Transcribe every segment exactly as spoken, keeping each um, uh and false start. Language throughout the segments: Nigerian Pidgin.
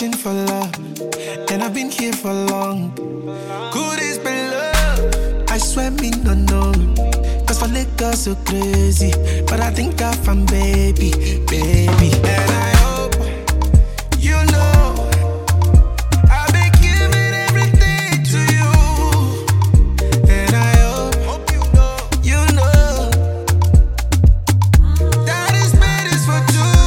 searching for love, and I've been here for long. Could this be love? I swear me no no. Cause for niggas so crazy, but I think I found baby, baby. And I hope you know I've been giving everything to you. And I hope, hope you know, you know that is made is for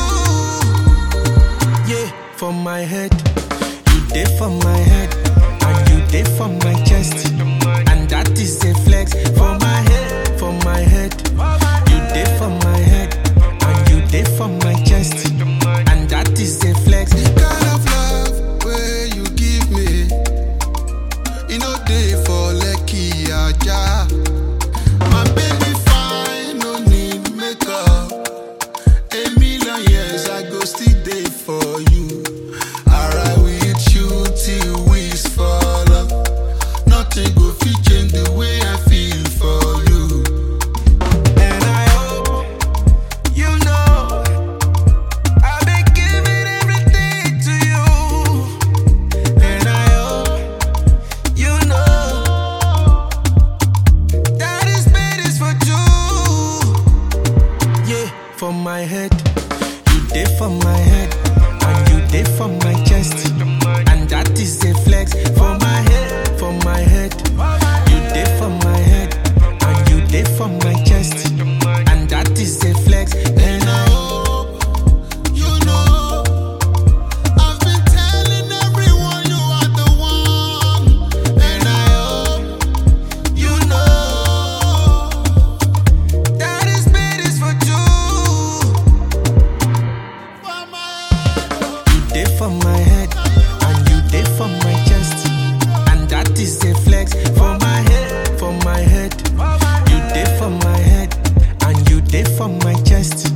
two. Yeah, for my head, you did for my head, and you did for my chest, and that is a flex for my head, for my head. You did for my head, and you did for my chest, and that is a flex. The kind of love where you give me, you know day for lucky aja. My baby fine, no need makeup. A million years I go still day for you. I ride with you till we fall up. Nothing go fit change the way I feel for you. And I hope you know I've been giving everything to you. And I hope you know that is made is for two. Yeah, for my head, you did for my head, and you did for my chest, and that is a flex for my head, for my head. You did for my head, and you did for my chest, and that is a flex. And I hope you know I've been telling everyone you are the one. and I hope you know that is made is for two. For my You did for my head, and you did for my chest, and that is a flex for my head, for my head. You did for my head, and you did for my chest,